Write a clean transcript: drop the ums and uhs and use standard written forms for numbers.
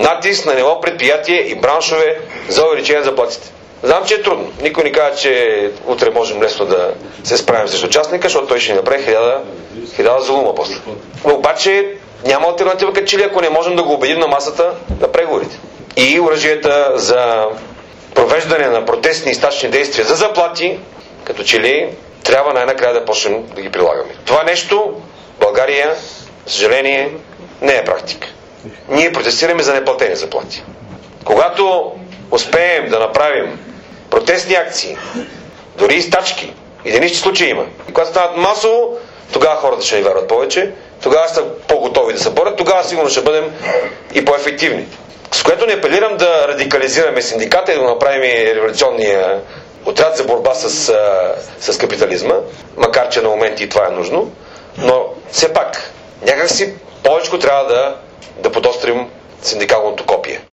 натиск на ниво предприятие и браншове за увеличение на заплатите. Знам, че е трудно. Никой ни казва, че утре можем лесно да се справим с участника, защото той ще ни направи 1000 зулума после. Но обаче няма алтернатива, като че ли, ако не можем да го убедим на масата на преговорите. И оръжията за провеждане на протестни и стачни действия за заплати, като че ли трябва най-накрая да почнем да ги прилагаме. Това нещо в България, за съжаление, не е практика. Ние протестираме за неплатени заплати. Когато успеем да направим протестни акции, дори и стачки, единични случаи има, и когато станат масово, тогава хората ще ни вярват повече, тогава са по-готови да се борят, тогава сигурно ще бъдем и по-ефективни. С което не апелирам да радикализираме синдиката и да направим революционния отряд за борба с капитализма, макар че на моменти и това е нужно, но все пак някакси повече трябва да подострим синдикалното копие.